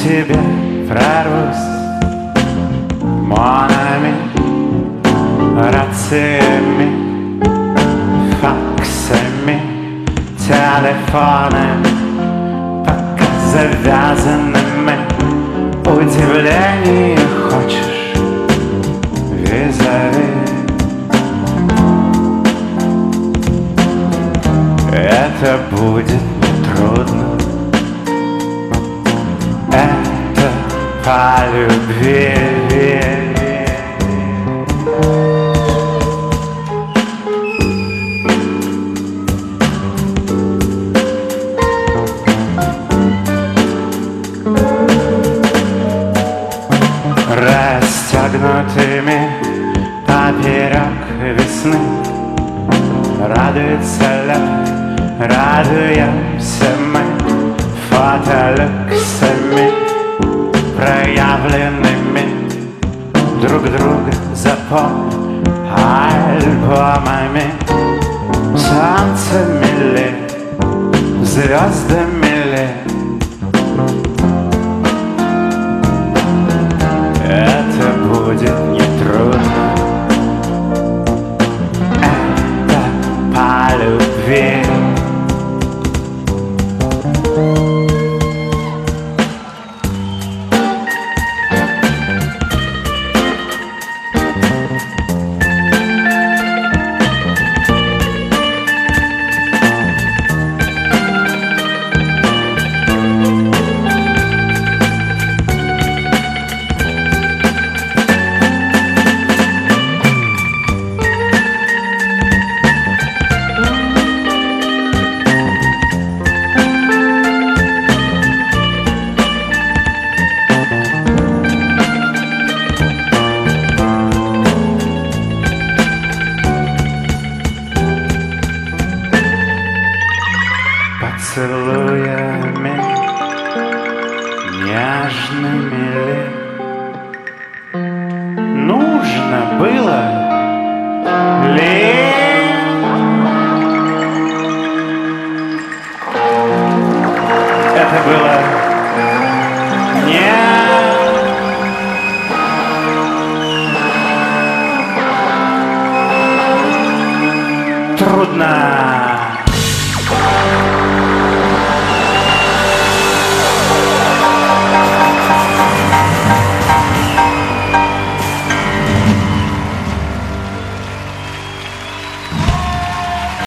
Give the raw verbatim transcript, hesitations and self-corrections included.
тебе прорвусь монами, рациями, факсами, телефонами, пока завязанными. Удивление хочешь визави? Это будет трудно. Это по любви. Расстегнутыми поперек весны радуется лед, радуемся мы фотолюксами, проявленными друг друга запомни альбомами, танцами ли, звездами ли. Это будет нетрудно. Это по любви. Поцелуями нежными ли нужно было